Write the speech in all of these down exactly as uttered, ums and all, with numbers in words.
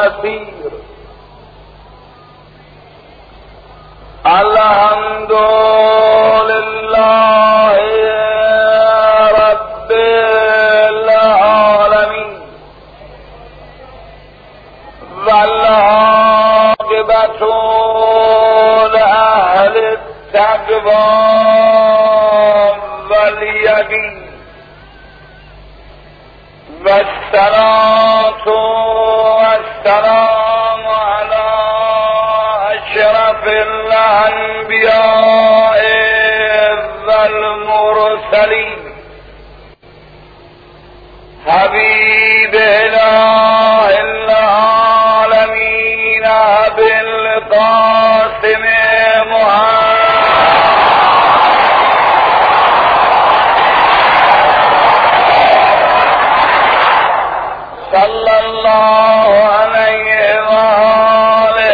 نصير. الحمد لله رب العالمين والعاقبة لأهل التقوى واليقين والصلاة والسلام على أشرف الأنبياء والمرسلين حبيب إله العالمين أبي القاسم محمد صلى الله عليه وآله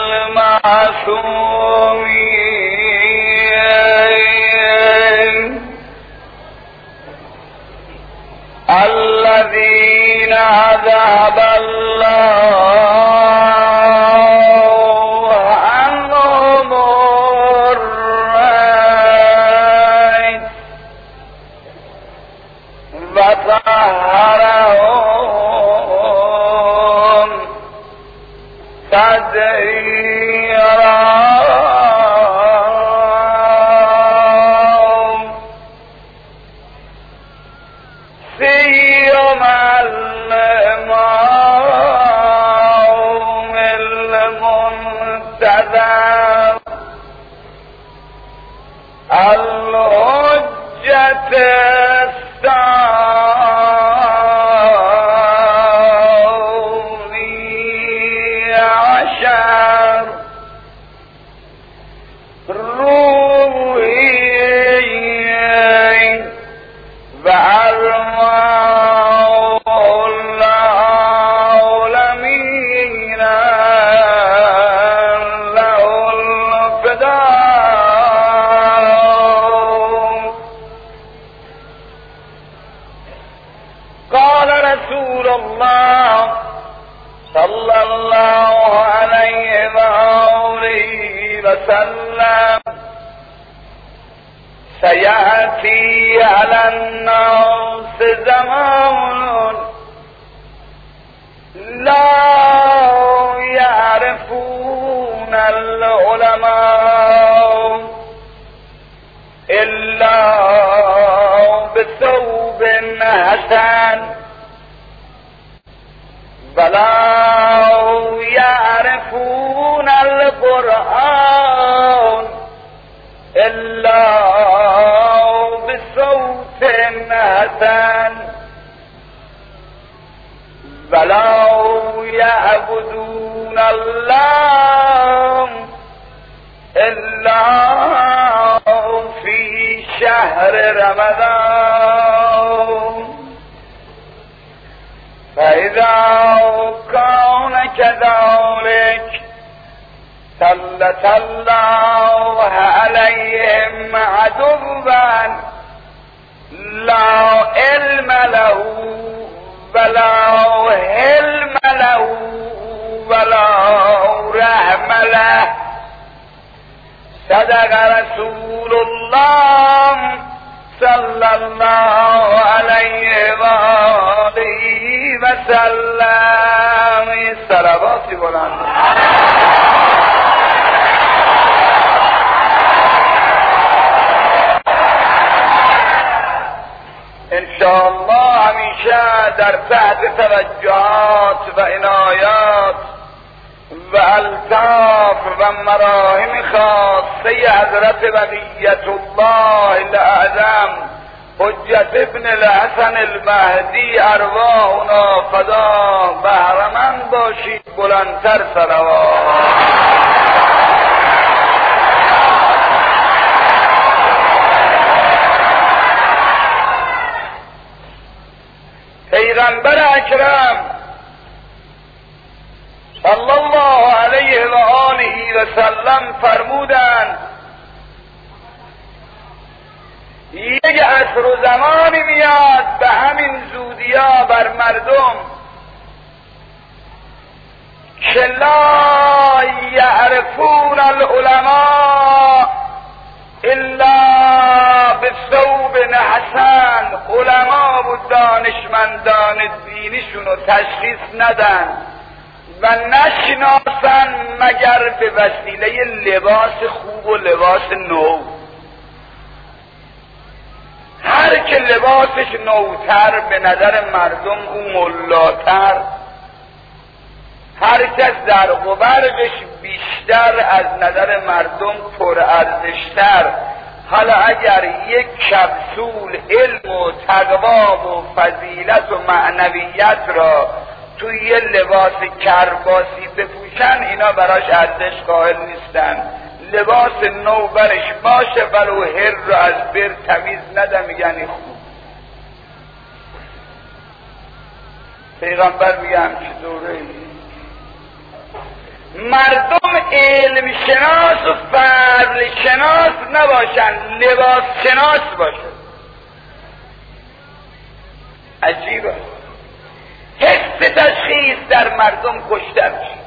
المعصومين الذين ذهب الله عنهم الريب وطهرهم تطهيرا. سيما الإمام المنتظر الحجة الثاني عشر روحي وأرواح العالمين له الفداء. قال رسول الله صلى الله عليه وآله وسلم سيأتي على الناس زمان لا يعرفون العلماء إلا بثوب حسن ولا يعرفون القرآن إلا بصوت حسن ولا يعبدون الله إلا في شهر رمضان. فإذا كان كذلك سلط الله عليهم عدوا لا علم له ولا حلم له ولا رحم له. صدق رسول الله صلى الله عليه وآله وسلم. صلوات بلند. انشاءالله همیشه در تحت توجهات و عنایات و الطاف و مراهم خاصه حضرت بقیت الله الاعظم حجت ابن الحسن المهدی ارواحنا فدا بهرمند باشید. بلندتر صلوات. پیغمبر اکرم صلی الله علیه و آله و سلم فرمودند یک عصر و زمانی میاد به همین زودیا بر مردم که لا یعرفون العلماء الا بثوب حسن. علما و دانشمندان دینیشون رو تشخیص ندن و نشناسن مگر به وسیله لباس خوب و لباس نو. هر که لباسش نوتر به نظر مردم او ملاتر، هر کس در قبرش بیشتر از نظر مردم پرارزشتر. حالا اگر یک کپسول علم و تقوا و فضیلت و معنویت را توی یه لباس کرباسی بپوشن، اینا براش ارزش قائل نیستن. لباس نو برش باشه ولو هر رو از بر تمیز نده، میگن خوب. پیغمبر میگم چه دوره مردم علم شناس و فضل شناس نباشن، لباس شناس باشن. عجیبه، حس تشخیص در مردم کشته میشه.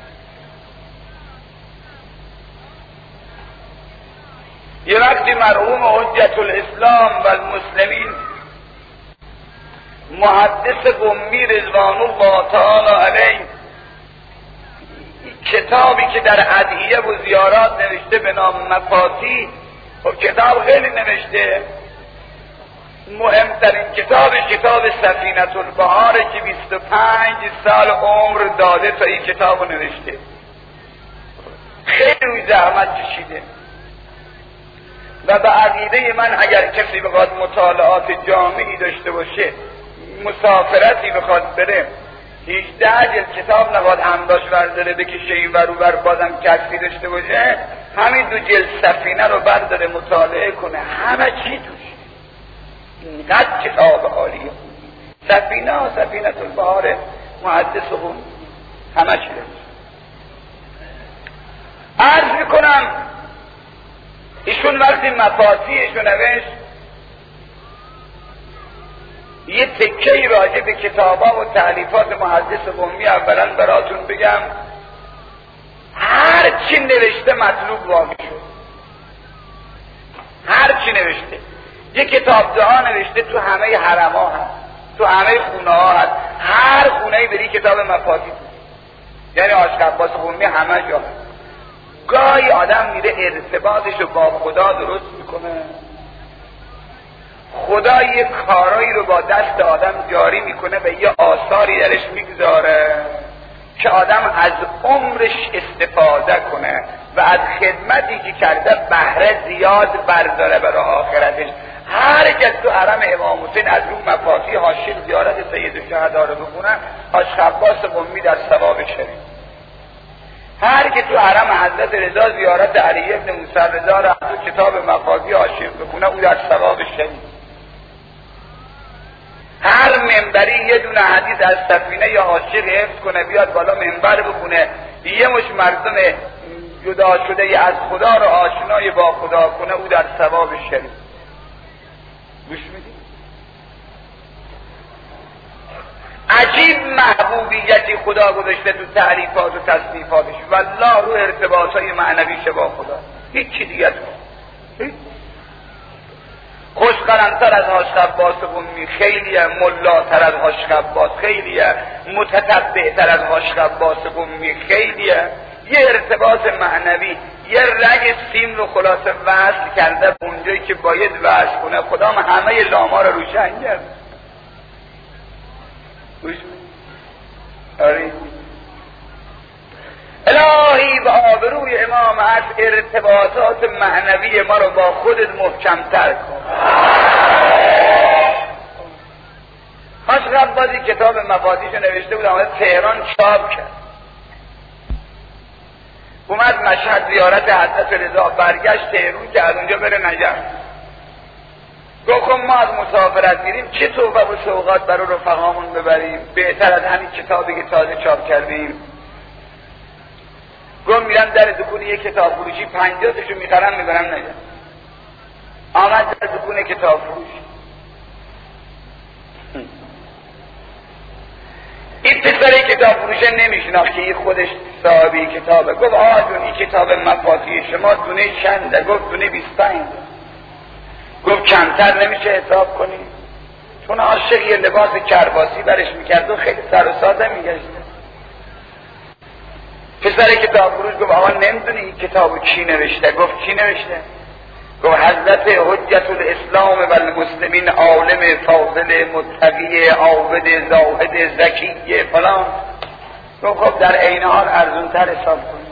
یه وقتی مرحوم حجت الاسلام و المسلمین محدث قمی رضوان الله تعالی علیه کتابی که در ادعیه و زیارات نوشته به نام مفاتیح، و کتاب خیلی نوشته، مهمترین کتاب کتاب سفینة البحار که بیست و پنج سال عمر داده تا این کتاب نوشته. خیلی روی زحمت کشیده و به عقیده من اگر کسی بخواد مطالعات جامعی داشته باشه، مسافرتی بخواد بره، هیچده جلد کتاب نباید همداش برداره بکشه این ور اون ور، بازم کسی داشته باشه، همین دو جلد سفینه رو برداره مطالعه کنه، همه چی توش. اینقدر کتاب عالیه سفینه و سفینة البحار محدث هم همه چی داشت. عرض میکنم ایشون وقتی مفاتیحشو نوشت، یه تکه‌ای راجع به کتابا و تألیفات محدث قمی اولا براتون بگم. هر چی نوشته مطلوب واقع شد، هر چی نوشته. یه کتاب دعا نوشته تو همه حرم‌ها هست، تو همه خونه ها هست، هر خونه‌ای بری کتاب مفاتیح، یعنی عاشق عباس قمی همه جا هست. گاهی آدم میره ارتباطش رو با خدا درست میکنه، خدا یه کارایی رو با دست آدم جاری میکنه و یه آثاری درش میگذاره که آدم از عمرش استفاده کنه و از خدمتی که کرده بهره زیاد برداره برای آخرتش. هر کس تو حرم امام حسین از اون مفاتیح حاشیه زیارت سید الشهدا رو بخونن، عاشق عباس قمی در ثواب شریف. هر که تو حرم حضرت رضا زیارت علی ابن موسی رضا رو تو کتاب مفاتیح حاشیه بخونه، او در ثواب شریف. هر منبری یه دونه حدیث از سفینه یا حاشیه حفظ کنه، بیاد بالا منبر بخونه، یه مش مردم جدا شده از خدا رو آشنای با خدا کنه، او در ثواب شریف. گوش میدید؟ عجیب محبوبیتی خدا گذاشته تو تعریفات و تصنیفاتش، والله رو ارتباطای معنویش با خدا، هیچی دیگه تو خوشقرنتر از عاشق عباس قمی خیلیه، ملاتر از عاشق عباس خیلیه، متتبعتر از عاشق عباس قمی خیلیه. یه ارتباط معنوی، یه رگ سیم رو خلاصه وصل کرده اونجایی که باید وصل کنه. خدا همه لاما رو روشن کرد. آره الهی به آبروی امام از ارتباطات معنوی ما رو با خودت محکمتر کن. عاشق عباسی کتاب مفاتیحشو نوشته بود، آمده تهران چاپ کرد، اومد مشهد زیارت حضرت رضا، برگشت تهران که از اونجا بره نجف. گفت ما از مسافرت میریم، چه توبه و سوغات برای رفقامون ببریم بهتر از همین کتابی که تازه چاپ کردیم. گفت میرم در دکون یک کتاب فروشی، پنجاتشو میخرم میبرم نجف. آمد در دکون کتاب فروش، این پسری کتاب فروشه نمیشناخت که این خودش صاحبی کتابه. گفت آه جون این کتاب مفاتیح شما دونه چنده؟ گفت دونه بیست و پنج. گفت کمتر نمیشه حساب کنی؟ چون عاشق یه لباس کرباسی برش میکرد و خیلی سر و ساده میگشته. پسر کتاب فروش گفت آقا نمیدونی این کتابو کی نوشته؟ گفت کی نوشته؟ گفت حضرت حجت الاسلام و المسلمین، عالم فاضل متقی عابد زاهد ذکی فلان. گفت خب در عین حال ارزونتر حساب کنی.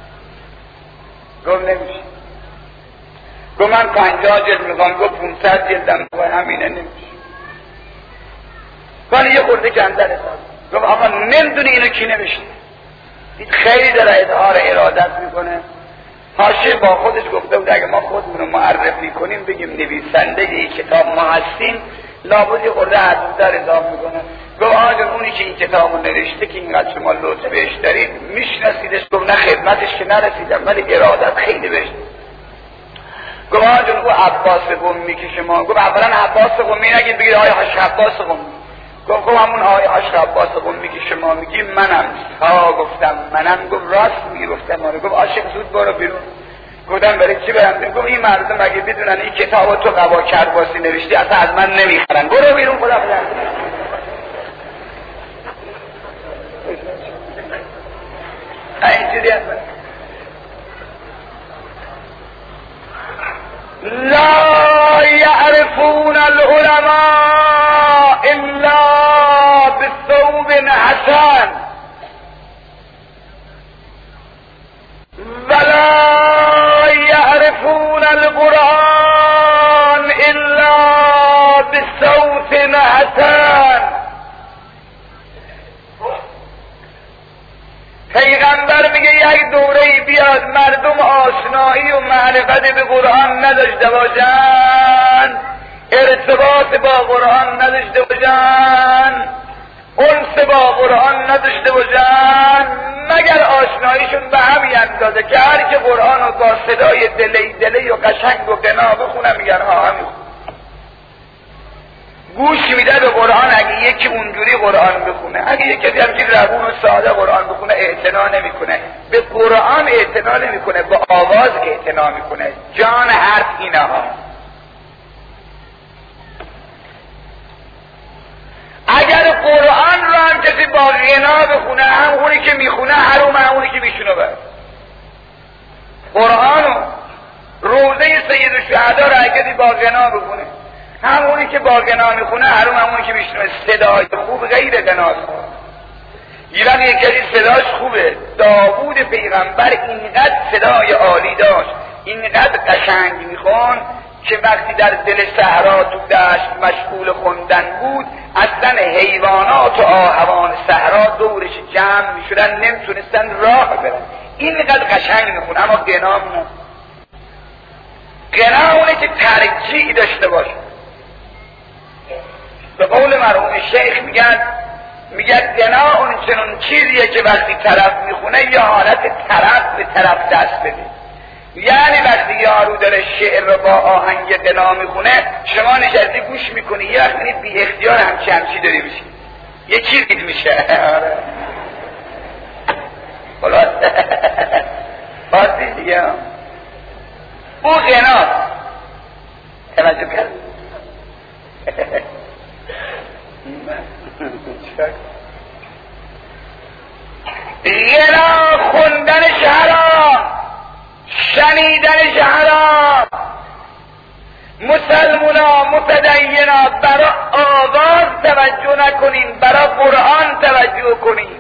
گفت نمیشه. گفت من پنجاه جلد میخوام. گفت پونصد جلدم. گفت همینه نمیشه. گفت یه خورده کمتر حساب. گفت آقا نمیدونی اینو کی نوشته؟ دید خیلی داره اظهار ارادت میکنه. حاشیه با خودش گفته بود اگه ما خودمون رو معرفی کنیم بگیم نویسنده این کتاب ما هستیم، لابد یه خورده ارزونتر اضافه میکنه. گفت آجون اونی که این کتاب رو نوشته که اینقدر شما لطف بهش دارید میشناسیدش؟ گفت نه خدمتش که نرسیدم ولی ارادت خیلی بهش. گفت آجون او عباس قمی که شما، گفت اولا عباس قمی نگید بگید آیا حاج عباس قمی. گفت خب همون آقای حاج عباس قمی که شما میگی منم. ها گفتم منم. گفت راست میگی؟ گفتم آره. گفت عاشق زود برو بیرون. گفتم برای چی برم؟ گفت این مردم اگه بدونن این کتابو تو قبا کرباسی نوشتی اصلا از من نمیخرن. برو بیرون. خدا خدا. اینجوری هست. لا يعرفون العلماء الا بالثوب حسن ولا يعرفون القرآن الا بصوت حسن. پیغمبر میگه یک دوره بیاد مردم آشنایی و معرفت به قرآن نداشته باشن، ارتباط با قرآن نداشته باشن، انس با قرآن نداشته باشن، مگر آشناییشون به همین اندازه که هر که قرآن رو با صدای دلی دلی و قشنگ و قنا بخونه میگن ها همین گوش میده به قرآن. اگه یکی اونجوری قرآن بخونه، اگه یکی همچین روون و ساده قرآن بخونه اعتنا نمیکنه به قرآن، اعتنا نمیکنه به آواز اعتنا میکنه. جان حرف اینها. اگر قرآن رو هم کسی با غنا بخونه، هم اونی که میخونه حروم، هم اونی که میشونه بر قرآن رو روزه سید الشهدا رو اگه کسی با غنا بخونه، همونی که با غنا میخونه حروم، همونی که میشنوه. صدای خوب غیر غناست. ایران یک کسی صداش خوبه. داوود پیغمبر اینقدر صدای عالی داشت، اینقدر قشنگ میخوان که وقتی در دل صحرا تو دشت مشغول خوندن بود، اصلا حیوانات و آهوان صحرا دورش جمع میشدن، نمیتونستن راه برن. اینقدر قشنگ میخونه. اما غنا نه. غنا اونه که ترجیح داشته باشه. به قول مرحوم شیخ میگن میگن غنا اون چنون چیزیه که وقتی طرف میخونه یا حالت طرف به طرف دست بده. یعنی وقتی یارو داره شعر رو با آهنگ غنا میخونه، شما نشستی گوش میکنی، یه وقتی بی اختیار همچی همچی داری میشی، یه چیزی میشه. خلاص فاتی دیگه او غنا. توجه کرد؟ غنا خوندنش حرام، شنیدنش حرام. مسلمونا متدینا برای آواز توجه نکنین، برای قرآن توجه کنین.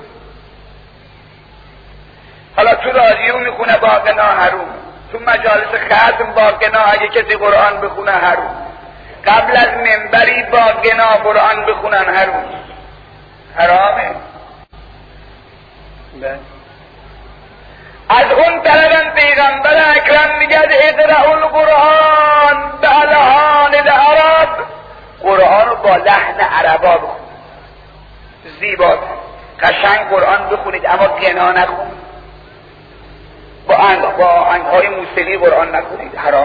حالا تو رادیو میخونه با غنا حروم، تو مجالس ختم با غنا اگه کسی قرآن بخونه حروم، قبل از منبری با غنا قرآن بخونن حروم، حرامه. از اون طرفم پیغمبر اکرم میگه اقرأوا القرآن بلحان العرب، قرآن رو با لحن عربا بخونید، زیبا قشنگ قرآن بخونید، اما غنا نخونید، با آهنگ با آهنگ‌های موسیقی قرآن نخونید، حرام.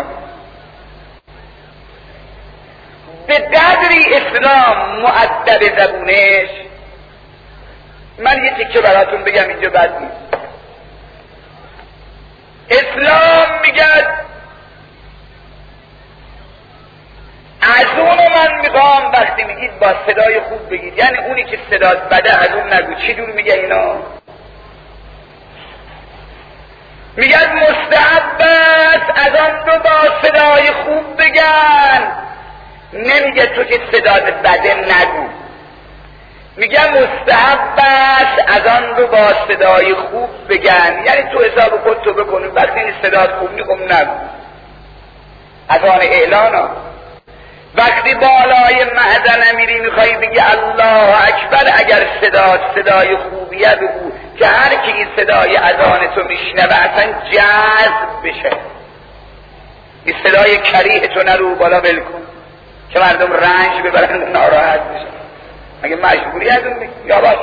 به قدری اسلام مؤدب زبونش من یه تیکه براتون بگم اینجا بد نیست. اسلام میگه از اونو من میخوام. وقتی میگید با صدای خوب بگید، یعنی اونی که صدات بده از اون نگو. چی دور میگه اینا؟ میگن مستحب است از آن رو با صدای خوب بگن. نمیگه تو که صدات بده نگو. میگه مستحب است از آن رو با صدای خوب بگن، یعنی تو حساب خود تو بکنی. وقتی این صدات خوب نیست نگو. از آن اعلان ها. وقتی بالای معدن میری میخوایی بگی الله اکبر، اگر صدات صدای خوبیه بگو که هر کی این صدای اذان تو میشنوه اصلا جذب بشه. این صدای کریه تو نرو بالا ول کن که مردم رنج ببرن و ناراحت بشن. مگه مجبوری از اون بگی؟ یا باش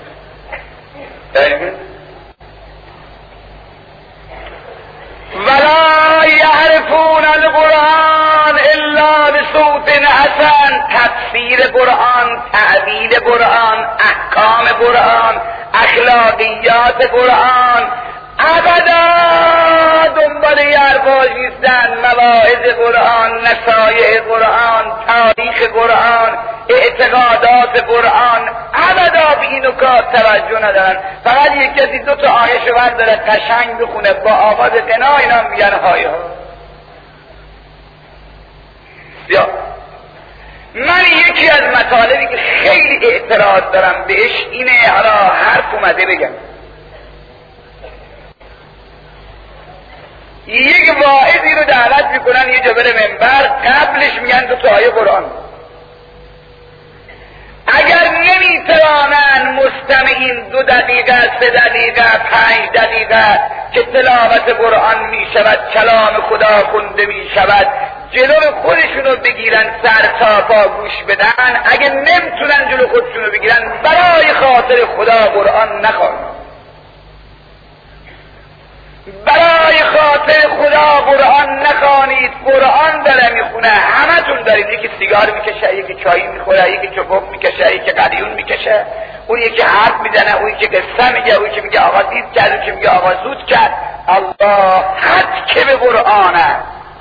ولا یعرفون القرآن الا بصوت حسن. تفسیر قرآن، تعبیر قرآن، احکام قرآن، اخلاقیات قرآن ابدا دنبال یرباز نیستن. مواعظ قرآن، نصایح قرآن، تاریخ قرآن، اعتقادات قرآن ابدا به این نکات توجه ندارن. فقط یک کسی دو تا آیه شو داره قشنگ بخونه با آواز غنا، اینا میگن های ها. یا من یکی از مطالبی که خیلی اعتراض دارم بهش اینه، حالا حرف اومده بگم. یک واعظی رو دعوت میکنن یه جا بره منبر، قبلش میگن دو تا آیه قرآن. اگر نمیتوانن مستمعین دو دقیقه، سه دقیقه، پنج دقیقه که تلاوت قرآن میشود، کلام خدا خونده میشود، جلو خودشونو بگیرن سر تا پا گوش بدن، اگه نمیتونن جلو خودشونو بگیرن برای خاطر خدا قرآن نخوان. برای خاطر خدا قرآن نخوانید. قرآن داره میخونه، همه تون دارید. یکی سیگار میکشه، یکی چایی میخوره، یکی چوب میکشه، یکی قلیون میکشه، اون یکی حرف میزنه، اون یکی قصه میگه، اون یکی میگه آقا دید کرد، اون یکی میگه آقا زود کرد. الله حد که به قرآنه.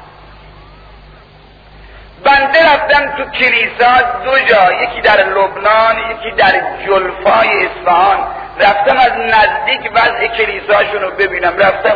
بنده رفتم تو کلیسا دو جا، یکی در لبنان، یکی در جلفای اصفهان. رفتم از نزدیک وضع کلیساشون رو ببینم. رفتم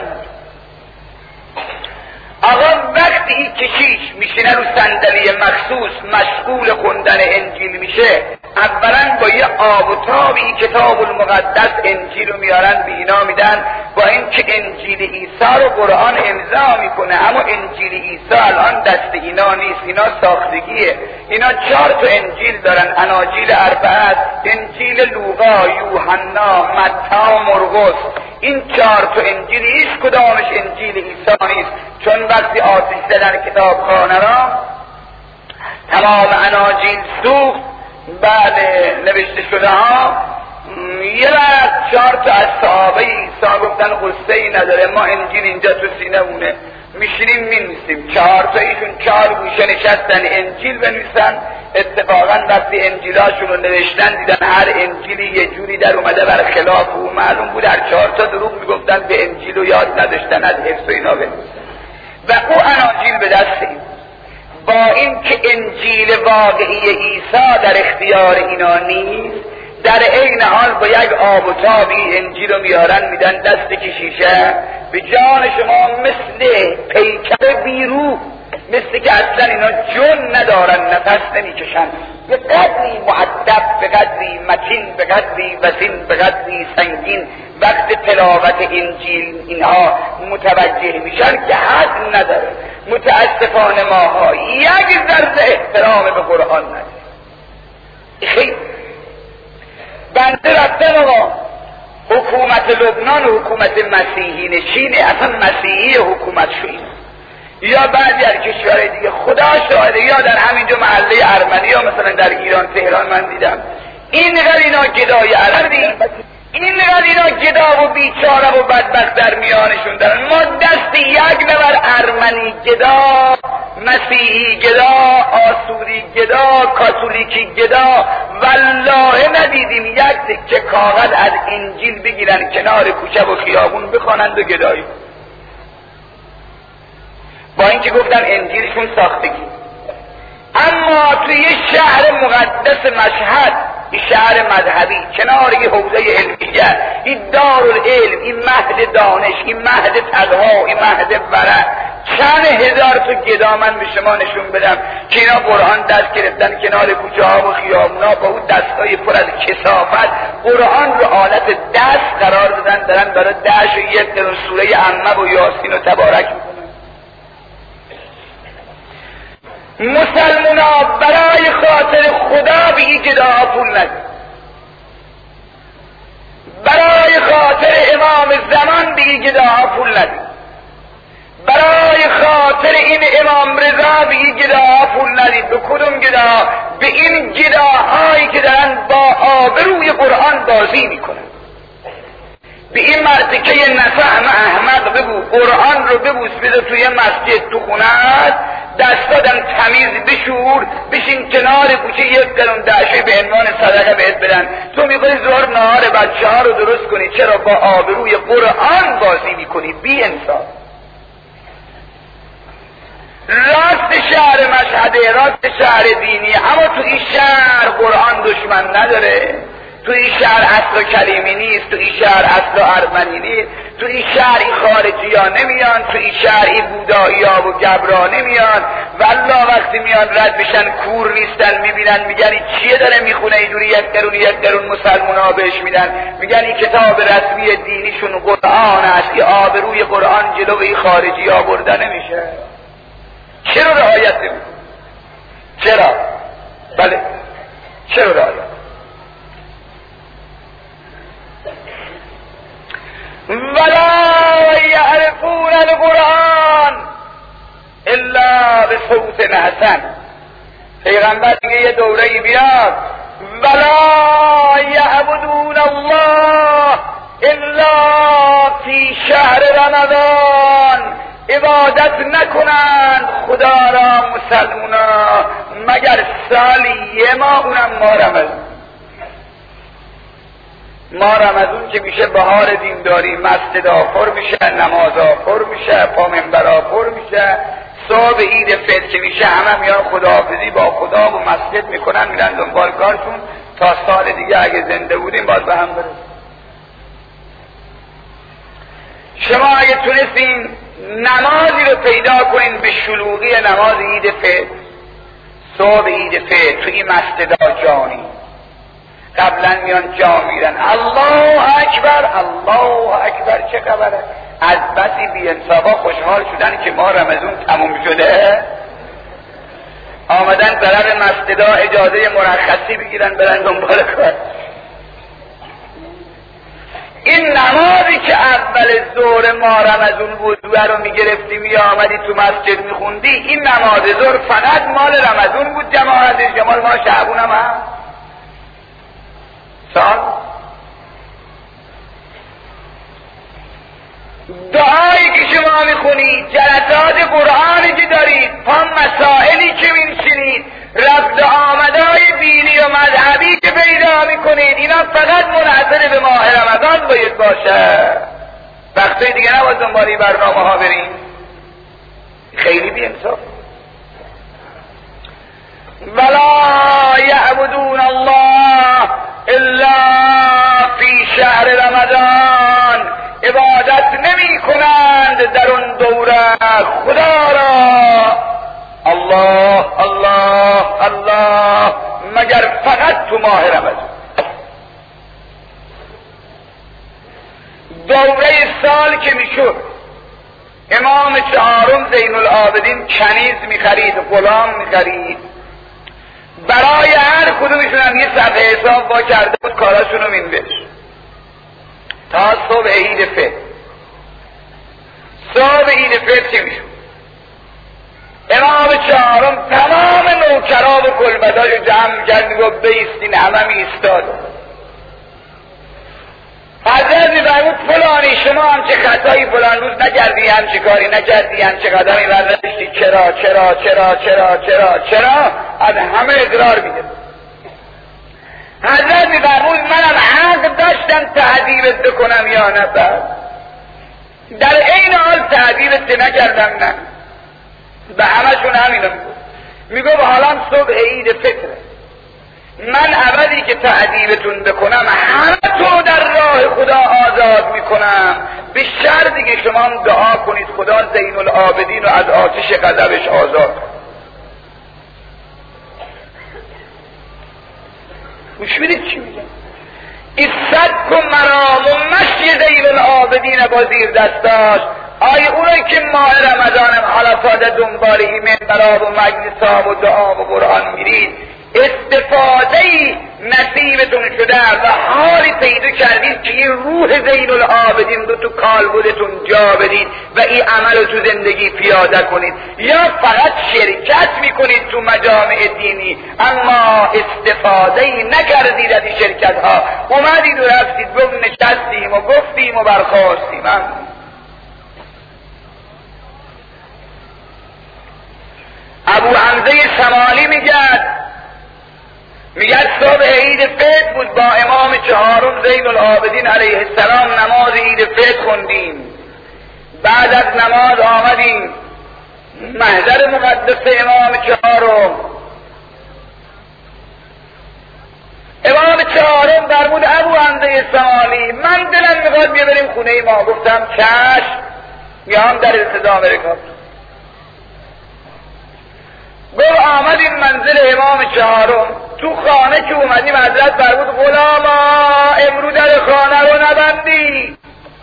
آقا وقتی کشیش میشینه رو صندلی مخصوص مشغول خوندن انجیل میشه، اولا با یه آب و تابی کتاب المقدس انجیل رو میارن به اینا میدن، با اینکه انجیل عیسی رو قرآن امضا میکنه، اما انجیل عیسی الان دست اینا نیست، اینا ساختگیه. اینا چهار تا انجیل دارن، اناجیل اربعه، انجیل لوقا، یوحنا، متی و مرقس. این چهار تا انجیل هیچ کدامش انجیل عیسی نیست، چون وقتی آتش زدن کتابخانه را تمام اناجیل سوخت. بعد نوشته شده ها یه وقت چهار تا از صحابه عیسی گفتن قصه ای نداره، ما انجیل اینجا تو سینه مونه، میشینیم مینویسیم. چهار تا ایشون چهار گوشه نشستن انجیل بنویسن. اتفاقا وقتی انجیلاشون رو نوشتن دیدن هر انجیلی یه جوری در اومده برخلاف او، معلوم بود هر چهار تا دروغ میگفتن، به انجیل رو یاد نداشتن از حفظ و اینا بنویسن و او اناجیل به دست این. با اینکه انجیل واقعی عیسی در اختیار اینا نیست، در عین حال با یک آب و تابی انجیل رو میارن میدن دست کشیشه. به جان شما مثل پیکر بیرو، مثل که اصلا اینا جون ندارن، نفس نمیکشن. به قدری مؤدب، به قدری متین، به قدری وزین، به قدری سنگین وقت تلاوت انجیل اینها متوجه میشن که حد نداره. متاسفانه ماها یک ذره احترام به قرآن نداره. خیلی بنده رفتن آقا حکومت لبنان و حکومت مسیحی نشینه، اصلا مسیحی حکومت شوید یا بعضی از کشورهای دیگه، خدا شاهده، یا در همینجا محله ارمنی یا مثلا در ایران تهران من دیدم اینقدر اینا گدای عربی، اینقدر اینا گدا و بیچاره و بدبخت در میانشون دارن. ما دست یک نفر ارمنی گدا، مسیحی گدا، آسوری گدا، کاتولیکی گدا والله ندیدیم یک تکه کاغذ از انجیل بگیرن کنار کوچه و خیابون بخوانند و گدایی، با اینکه گفتن انجیلشون ساختگی. اما توی یه شهر مقدس مشهد، این شهر مذهبی کنار یه حوزه علمیه، این دارالعلم، این مهد دانش، این مهد تقوا، این مهد ورع، چند هزار تا گدا من به شما نشون بدم که اینا قرآن دست گرفتن کنار کوچه ها و خیابونا با اون دستای پر از کثافت قرآن رو آلت دست قرار دادن، دارن برای دهش و یک در سوره عمه و یاسین و تبارک میکنن. مسلمونا برای خاطر خدا به این گداها پول ندید، برای خاطر امام زمان به این گداها پول ندید، برای خاطر این امام رضا به این گداها پول ندید. به کدوم گدا؟ به این گداهایی که دارن با آبروی قرآن بازی میکنن. به این مرتکه نفهم احمد بگو قرآن رو ببوس بذار توی مسجد تو خونت، دستادم تمیز بشور، بشین کنار کوچه یک قرون دعشه به عنوان صدقه بهت بدن. تو میخوای ظهر نهار بچه ها رو درست کنی، چرا با آبروی قرآن بازی میکنی؟ بی انصاف. راست شهر مشهده، راست شهر دینی، اما تو این شهر قرآن دشمن نداره، تو این شهر اصل کلیمی نیست، تو این شهر اصل ارمنی نیست، تو این شهر این خارجی ها نمیان، تو این شهر این بودایی ها و گبرا نمیان. والله وقتی میان رد بشن کور نیستن، میبینن میگن این چیه داره میخونه، اینجوری یک درون یک درون مسلمان ها بهش میدن، میگن این کتاب رسمی دینیشون قرآن است، این آبروی قرآن جلو این خارجی ها برده نمیشه. چرا رعایت نمیکنه؟ چرا؟ بله چرا رعایت؟ ولا يعرفون القرآن الا بصوت حسن. پیغمبر میگه یه دوره بیاد، ولا يعبدون الله الا فی شهر رمضان، عبادت نکنند خدا را مسلمونا مگر سالی یه ماه، اونم ما رمضان. ما رمضان که میشه بهار دینداری، مسجدها پر میشه، نمازها پر میشه، پا منبرها پر میشه، صبح عید فطر که میشه همه میان خداحافظی با خدا و مسجد میکنن، میرن دنبال کارشون تا سال دیگه اگه زنده بودیم باز به هم برسیم. شما اگه تونستین نمازی رو پیدا کنین به شلوغی نماز عید فطر، صبح عید فطر تو این مسجدها جانی، قبلا میان جا میرن الله اکبر الله اکبر، چه خبره؟ از بسی بی انصافا خوشحال شدن که ما رمضان تموم شده، آمدن برای مسجدها اجازه مرخصی بگیرن برن دنبال کار. این نمازی که اول ظهر ما رمضان وضوء رو میگرفتی می آمدی تو مسجد میخوندی، این نماز ظهر فقط مال رمضان بود جماعت، جمال ما شعبون هم هم سال. دعایی که شما میخونید، جلسات قرآنی که دارید، هم مسائلی که میشنید، رفت آمدهای دینی و مذهبی که پیدا میکنید، اینا فقط منحصر به ماه رمضان باید باشه. وقتی دیگه نباید دنبالی برنامه ها بریم، خیلی بی انصاف. ولا یعبدون الله الا فی شهر رمضان، عبادت نمی کنند در اون دوره خدا را الله الله الله مگر فقط تو ماه رمضان. دوره سال که میشد امام چهارم زین العابدین کنیز میخرید، غلام میخرید، برای هر کدومشون هم یه صفحه حساب با کرده بود کاراشونو مینوشت تا صبح عید فطر. صبح عید فطر چی میشد؟ امام چهارم تمام نوکرا و کلبدای جمع میکرد، میگفت بیستین، همه میستاد. حضرت میفرمود فلانی شما هم چه خطایی فلان روز نکردی، هم چه کاری نکردی، هم چه قدمی برداشتی، چرا چرا چرا چرا چرا چرا از همه اقرار میده. حضرت میفرمود منم حق داشتم تعذیبت بکنم یا نه؟ در این حال تعذیبت نکردم نه. به همشون همینو میگو حالا صبح عید فطره، من اولی که تعذیبتون بکنم همه تو در راه خدا آزاد میکنم، به شرطی که شما هم دعا کنید خدا زین العابدین رو از آتش غضبش آزاد کنه. گوش بدید چی میگم؟ ایصد کن مرام و مشی زین العابدین با زیر دستاش. آیا اونایی که ماه رمضان حلفات دنبالی منبرها و مجلسها و دعا و قرآن میرید، استفاده نصیبتون شده و حالی پیدا کردید که این روح زین العابدین رو تو کالبدتون جا بدید و این عمل رو تو زندگی پیاده کنید، یا فقط شرکت میکنید تو مجامع دینی اما استفاده نکردید از این شرکت ها، اومدید و رفتید گفت نشستیم و گفتیم و برخواستیم. ابو حمزه شمالی میگد میگد صبح عید فطر بود، با امام چهارم زین العابدین علیه السلام نماز عید فطر خوندیم. بعد از نماز آمدیم محضر مقدس امام چهارم. امام چهارم فرمود ابو حمزه شمالی من دلم میخواد بیا بریم خونه ما. گفتم چشم، میام در التزام رکاب. گفت آمدیم منزل امام چهارم، تو خانه که اومدیم حضرت فرمود غلاما امروز در خانه رو نبندی،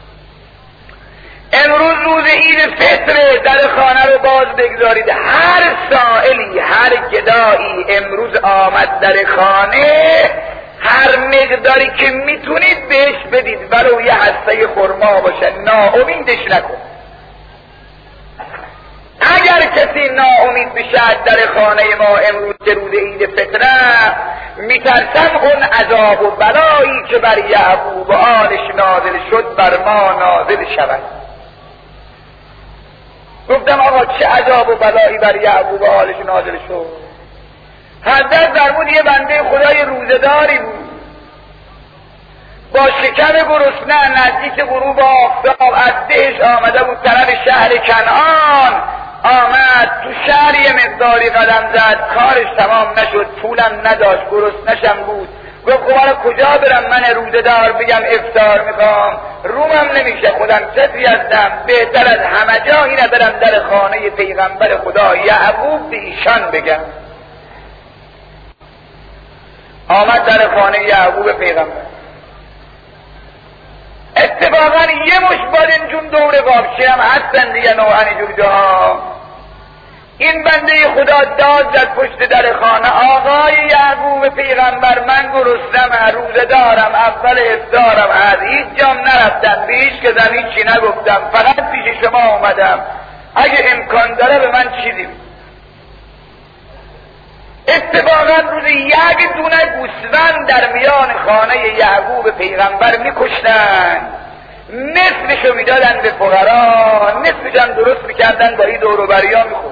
امروز روز عید فطر در خانه رو باز بگذارید. هر سائلی هر گدایی امروز آمد در خانه هر مقداری که میتونید بهش بدید، ولو یه هسته خرما باشه، ناامیدش نکن. اگر کسی ناامید بشد در خانه ما امروز که روز عید فطره، میترسم اون عذاب و بلایی که بر یعقوب و آلش نازل شد بر ما نازل شود. گفتم آقا چه عذاب و بلایی بر یعقوب و آلش نازل شد؟ حضرت فرمود یه بنده خدای روزداری بود، با شکم گرسنه نزدیک غروب آفتاب از دهش آمده بود طرف شهر کنعان، آمد تو شهر یه مقداری قدم زد، کارش تمام نشد، پولم نداشت، گرسنه‌شم بود. گفت خب حالا کجا برم من روزه‌دار بگم افطار میخوام، رومم نمیشه، خودم کسی هستم، بهتر از همه جا اینه برم در خانه پیغمبر خدا یعقوب به ایشان بگم. آمد در خانه یعقوب پیغمبر. اتفاقا یه مش بادنجون دور قابچه هم هستن دیگه نوعن جور جاها. این بنده خدا داد زد پشت در خانه، آقای یعقوب پیغمبر من گرسنم، روزه دارم، اول افطارم هست، هیچ جام نرفتم، به هیچ که زن هیچی نگفتم، فقط پیش شما اومدم، اگه امکان داره به من چیزی. اتفاقا روز یک دونه گوسفند در میان خانه یعقوب پیغمبر میکشتن، نصفشو میدادن به فقرا، نصفش هم درست میکردن با این دوروبریا میخورد.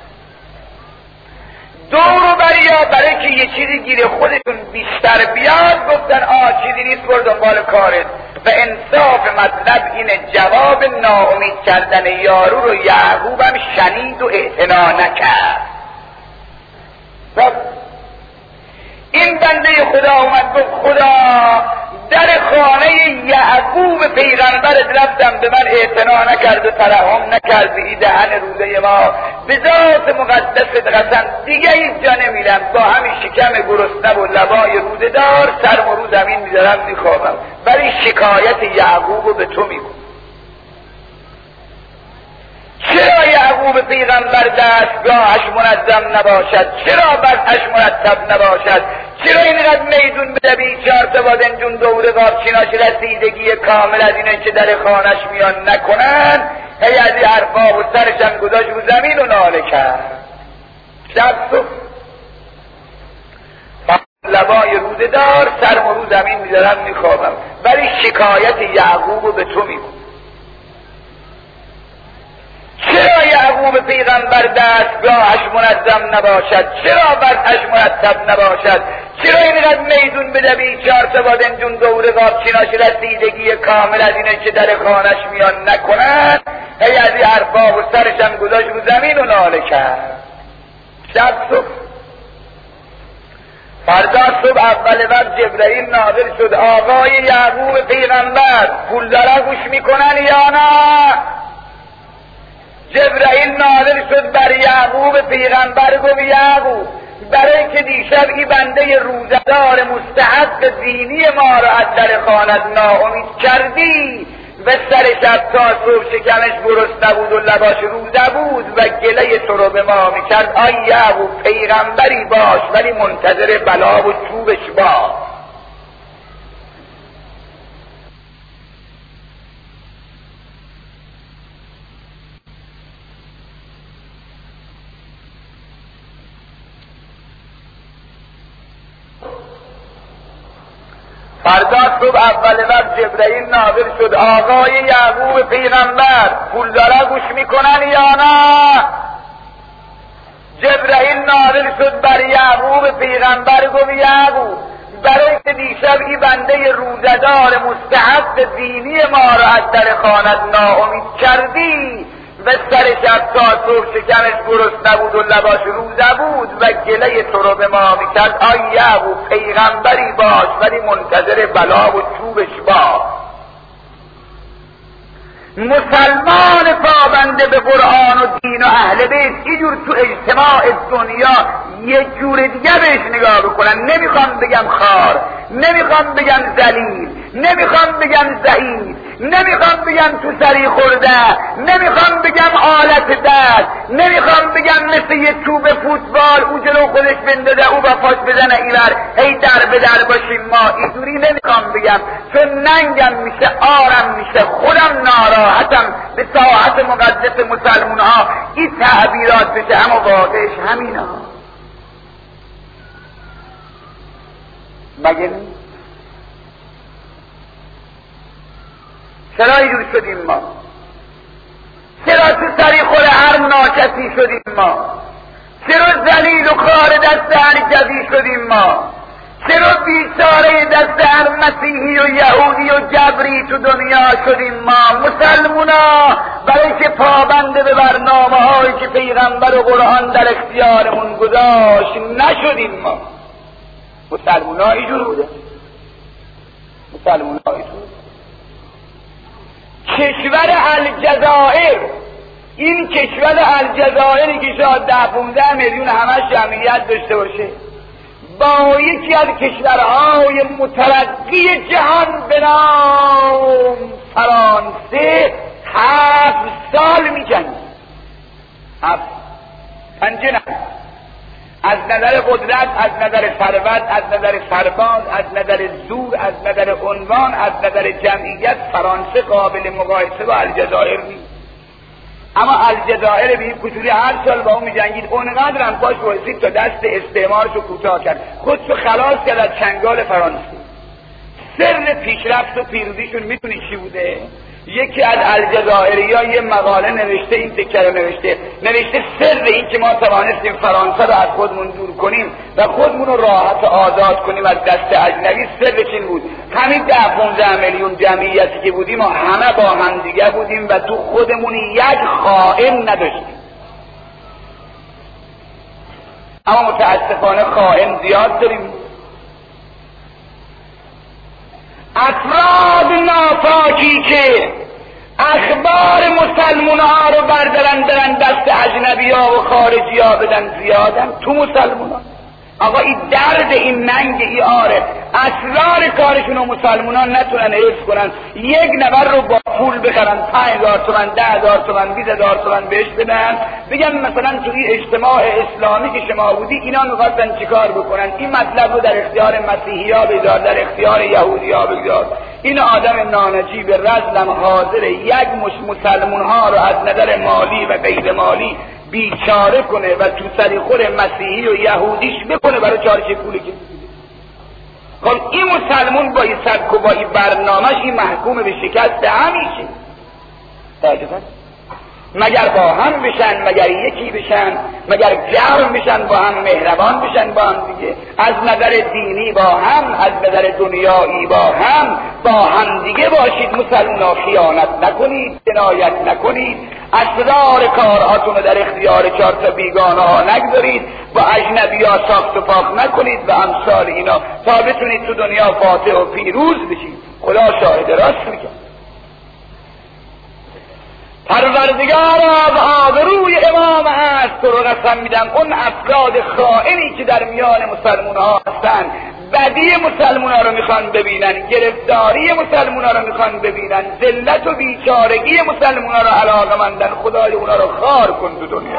دوروبریا برای که یه چیزی گیره خودتون بیشتر بیاد گفتن آه چیزی نیست، برو دنبال کارت. و انصاف مطلب اینه جواب ناامید کردن یارو رو یعقوب هم شنید و اعتنا نکرد. این بنده خدا اومد گفت خدا در خانه یعقوب پیغمبرت رفتم، به من اعتنا نکرد و ترحم نکرد به این دهن روزه ما، به ذات مقدست قسم دیگه هیچ جا نمیرم، با همین شکم گرسنه و لبای روزه دار سرم و رو زمین میذارم میخوابم. ولی شکایت یعقوب رو به تو میگم. چرا یعقوب پیغمبر دستگاهش منظم نباشد؟ چرا وضعش مرتب نباشد؟ چرا اینقدر میدون بده بیچار تا بادنجون دور قابچیناش رسیدگی کامل از اینه که در خانش میان نکنن؟ هی از این حرفا و سرشم گذاشت رو زمین و ناله کرد. شب صبح لبای روزه دار سرم و رو زمین میذارم میخوابم، ولی شکایت یعقوب رو به تو میگم. چرا یعقوب پیغمبر دستگاهش منظم نباشد؟ چرا وضعش مرتب نباشد؟ چرا اینقدر میدون بدوی چهار تا بادنجون دور قابچیناش رسیدگی کامل از اینه که در خانش میان نکنن، هی از این حرفا و سرشم گذاشت رو زمین و ناله کرد. شب صبح فردا صبح اول وقت جبرئیل نازل شد. آقای یعقوب پیغمبر پول داره گوش میکنن یا نه؟ جبرئیل نازل شد بر یعقوب پیغمبر، گفت یعقوب برای که دیشب این بنده روزدار مستحق دینی ما را از در خانت ناامید کردی و سر شب تا صبح شکمش گرسنه نبود و لباش روزه بود و گله تو رو به ما میکرد. آی یعقوب پیغمبری باش ولی منتظر بلا و چوبش باش. فردا صبح اول وقت جبرئیل نازل شد. آقای یعقوب پیغمبر پول داره گوش میکنن یا نه؟ جبرئیل نازل شد بر یعقوب پیغمبر، گفت یعقوب برای که دیشب این بنده روزدار مستحق دینی ما را از در خانت ناامید کردی و سر شب تا صبح شکمش گرسنه نبود و لباش روزه بود و گله تو رو به ما میکرد. آی یعقوب پیغمبری باش ولی منتظر بلا و چوبش باش. مسلمان پابنده به قرآن و دین و اهل بیت اینجور تو اجتماع دنیا یه جور دیگه بهش نگاه بکنن. نمیخوام بگم خار، نمیخوام بگم ذلیل، نمیخوام بگم ضعیف، نمیخوام بگم تو سری خورده، نمیخوام بگم آلت دست، نمیخوام بگم مثل یه توپ فوتبال او جلو خودش بندازه او با پاش بزنه اینور هی در به در باشیم. ما اینجوری نمیخوام بگم چون ننگم میشه، آرم میشه، خودم ناراحتم به ساعت مقدس مسلمون ها این تعبیرات بشه، اما واقعش همین ها. مگه نیست؟ چرا اینجور شدیم ما؟ چرا تو سری خور هر ناکسی شدیم ما؟ چرا ذلیل و خار دست هر جزی شدیم ما؟ چرا بیچاره دست هر مسیحی و یهودی و جبری تو دنیا شدیم ما؟ مسلمونا برای که پابنده به برنامه هایی که پیغمبر و قرآن در اختیارمون گذاشت نشدیم ما. مسلمونا اینجور بوده، مسلمونا اینجور. کشور الجزائر، این کشور الجزائری که شاید ده پونزده میلیون همش جمعیت داشته باشه، با یکی از کشورهای مترقی جهان به نام فرانسه هفت سال می جنگید. هفت پنجه نه، از نظر قدرت، از نظر ثروت، از نظر سرباز، از نظر زور، از نظر عنوان، از نظر جمعیت فرانسه قابل مقایسه با الجزایر نیست. اما الجزایر به این کوچولی هر سال با اون می‌جنگید، اونقدر هم پاش ورسید تا دست استعمارش رو کوتاه کرد، خودشو خلاص کرد از چنگال فرانسه. سر پیشرفت و پیروزیشون میتونی چی بوده؟ یکی از الجزائری‌ها یه مقاله نوشته، این تکه رو نوشته نوشته سر این که ما توانستیم فرانسه رو از خودمون دور کنیم و خودمون رو راحت آزاد کنیم از دست اجنبی، سرش این بود همین ده پونزده میلیون جمعیتی که بودیم ما همه با هم دیگه بودیم و تو خودمون یک خائن نداشتیم. اما متاسفانه خائن زیاد داریم. افراد ناپاکی که اخبار مسلمان ها رو بردارن برن دست اجنبی ها و خارجی ها بدن زیادن تو مسلمان ها. آقا این درد، این ننگ، این آره اسرار کارشون و مسلمان ها نتونن حفظ کنن. یک نفر رو با پول بخرن، پنج هزار تومن، ده هزار تومن، بیست هزار تومن بهش بدن، بگن مثلا توی اجتماع اسلامی که شما بودی اینا میخواستن چیکار بکنن، این مطلب رو در اختیار مسیحی ها بگذار، در اختیار یهودی ها بگذار. این آدم نانجیب رزلم حاضر یک مش مسلمان ها رو از نظر مالی و غیر مالی بیچاره کنه و تو سری خور مسیحی و یهودیش بکنه برای چارچه پولی که خب این مسلمون با این سبک و با این برنامهش این محکوم به شکست همیشه. مگر با هم بشن، مگر یکی بشن، مگر گرم بشن با هم، مهربان بشن با هم دیگه، از نظر دینی با هم، از نظر دنیایی با هم، با هم دیگه باشید. مسلمان خیانت نکنید، جنایت نکنید، اسرار کارهاتون رو در اختیار چهار تا بیگانه ها نگذارید، با اجنبی ها ساخت و پاک نکنید و امثال اینا، تا بتونید تو دنیا فاتح و پیروز بشید. خدا شاهد راست میگه. پروردگارا و آبروی امام است تو رو قسم میدم، اون افراد خائنی که در میان مسلمان ها هستن، بدی مسلمان ها رو میخوان ببینن، گرفتاری مسلمان ها رو میخوان ببینن، ذلت و بیچارگی مسلمان ها رو علاقمندن. خدای اونا رو خار کن تو دنیا.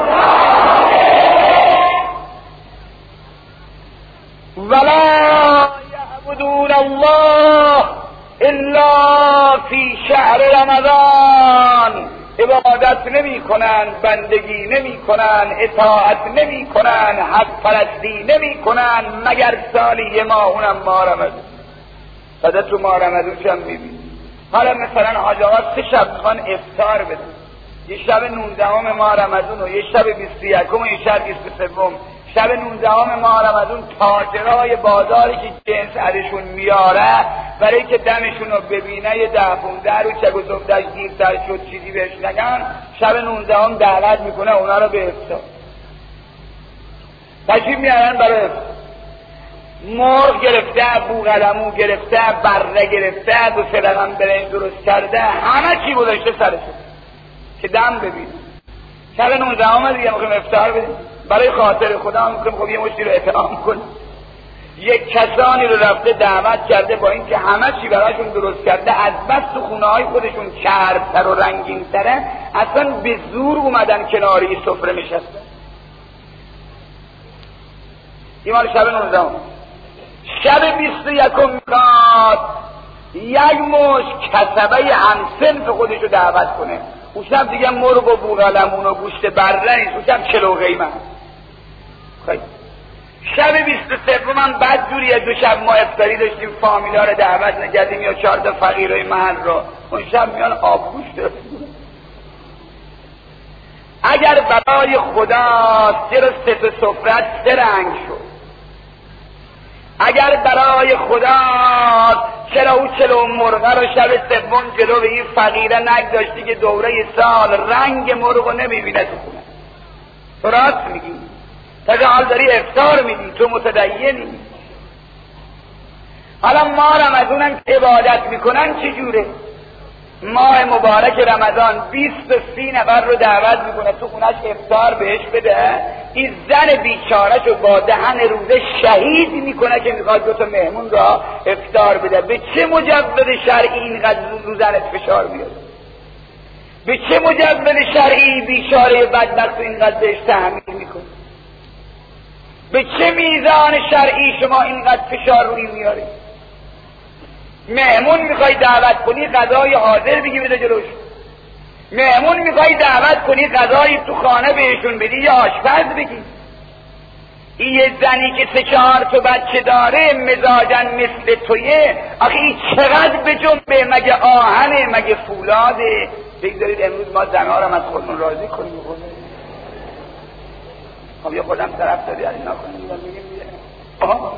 ولا یعبدون الله الا فی شهر رمضان، عبادت نمی کنن، بندگی نمی کنن، اطاعت نمی کنن، حق پرستی نمی کنن مگر سالی یه ماه، اونم ماه رمضان. بعد تو ماه رمضان چم میبینی. حالا مثلا حاج آقا سه شب میخوان افطار بدن، یه شب نوزدهم ماه رمضان و یه شب بیست و یکم و یه شب بیست و سوم. شب نوزدهم ماه رمضان تاجرای بازاری که جنس ازشون میاره برای که دمشون رو ببینه یه ده پونزده رو چک و زفتش دیرتر شد چیزی بهش نگن، شب نوزدهم دعوت میکنه اونا رو به افطار تشریف میارن. برای مرغ گرفته، بوقلمو گرفته، بره گرفته، دو سه رقم برنج درست کرده، همه چی گذاشته سرشون که دم ببینه. شب نوزدهم دیگه میخوایم افطار بدیم، برای خاطر خدا میخوایم خب یه مشتی رو اطعام کنیم. یک کسانی رو رفته دعوت کرده، با اینکه همه چی براشون درست کرده، از بس تو خونه های خودشون چربتر و رنگین تره، اصلا به زور اومدن کناری سفره نشستن. این مال شب نوزدهم. شب بیست و یکم میخواد یک مش کسبه همسنف خودش رو دعوت کنه. اون شب دیگه مرغ و بوقلمون و گوشت بره نیست، اون شب چلو قیمت. شب بیست و سوم من بعد جوریه، دو شب ما افطاری داشتیم، فامیلا رو دعوت نکردیم یا چهار تا فقیرای محل رو، اون شب میان آبگوش درست. اگر برای خدا چرا سه تا سفرت سه رنگ شد؟ اگر برای خدا چرا او چلو مرغه رو شب سوم جلو به این فقیره نگذاشتی که دوره سال رنگ مرغ رو نمیبینه تو خونه؟ تو راست میگی، تا حال داری افطار میدی، تو متدینی. حالا ما رمضانم که عبادت میکنن چجوره؟ ماه مبارک رمضان بیست و سی نفر رو دعوت میکنه تو خونش افطار بهش بده، این زن بیچاره‌شو با دهن روزه شهید میکنه که میخواد دو تا مهمون را افطار بده. به چه مجوز شرعی اینقدر رو زنت فشار میاد؟ به چه مجوز شرعی بیچاره بدبخت اینقدر بهش تحمیل میکنه؟ به چه میزان شرعی شما اینقدر فشار روی میاری؟ مهمون میخوای دعوت کنی غذای حاضر بگی بده جلوش، مهمون میخوای دعوت کنی غذای تو خانه بهشون بدی یا آشپز بگی. این یه زنی که سه چهار تا بچه داره مزاجن مثل تویه، آخه این چقدر به جنبه؟ مگه آهنه؟ مگه فولاده؟ بگذارید امروز ما زنها رو از خودمون راضی کنیم. خب یه خودم طرف داری علی نکنیم آها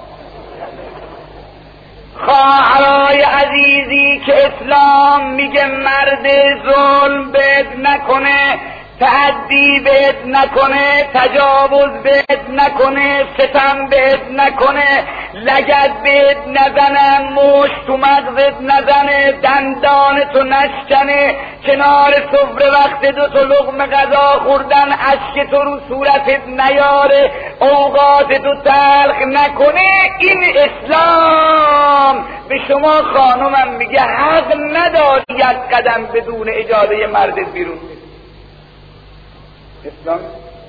خواهرای عزیزی که اسلام میگه مرد ظلم بهت نکنه، تعدی بهت نکنه، تجاوز بهت نکنه، ستم بهت نکنه، لگد بهت نزنه، مشت تو مغزت نزنه، دندانتو نشکنه، کنار سفره وقت دو تا لقمه غذا خوردن اشک تو رو صورتت نیاره، اوقاتتو تلخ نکنه. این اسلام به شما خانومم میگه حق نداری یک قدم بدون اجازه مردت بیرون. اسلام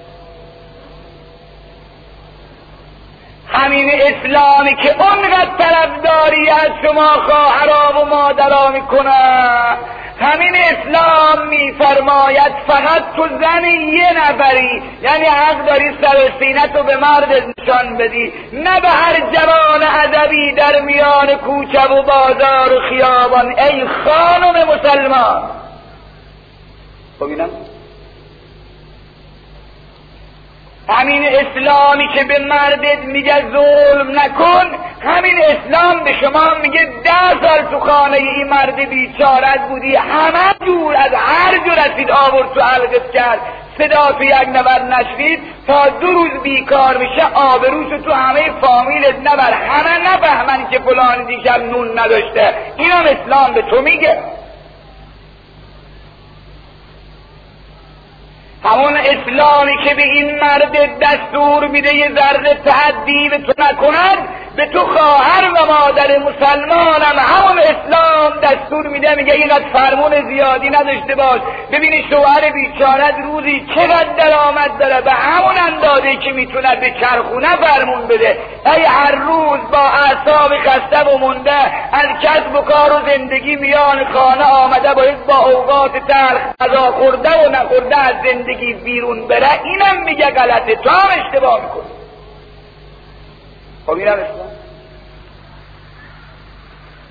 همین اسلامی که اونقدر طرفداری از شما خواهرها و مادرها میکنه، همین اسلام میفرماید فقط تو زن یه نفری، یعنی حق داری سر سینت رو به مرد نشان بدی، نه به هر جوان ادبی در میان کوچه و بازار و خیابان. ای خانم مسلمان، خب اینم همین اسلامی که به مردت میگه ظلم نکن، همین اسلام به شما میگه ده سال تو خانه این مرد بیچارت بودی، همه جور از هر جور رسید آورد تو حلقت کرد، صدا تو یک نبر نشنید، تا دو روز بیکار میشه آبروشو تو همه فامیلت نبر، همه نفهمن که فلان دیشب نون نداشته. اینم اسلام به تو میگه. همون اسلامی که به این مرد دستور میده یه ذره تعدی به تو نکند، به تو خواهر و مادر مسلمانم همون اسلام دستور میده، میگه اینقدر فرمون زیادی نداشته باش، ببینی شوهر بیچارت روزی چقدر درآمد داره، به همون اندازه‌ای که میتونه به چرخونه فرمون بده. ای هر روز با اعصاب خسته و مونده از کسب و کار و زندگی میان خانه آمده، باید با اوقات تلخ غذا خورده و نخورده از زندگی بیرون بره، اینم میگه غلطه، تو هم اشتباه میکنی. خب اینم اسلام.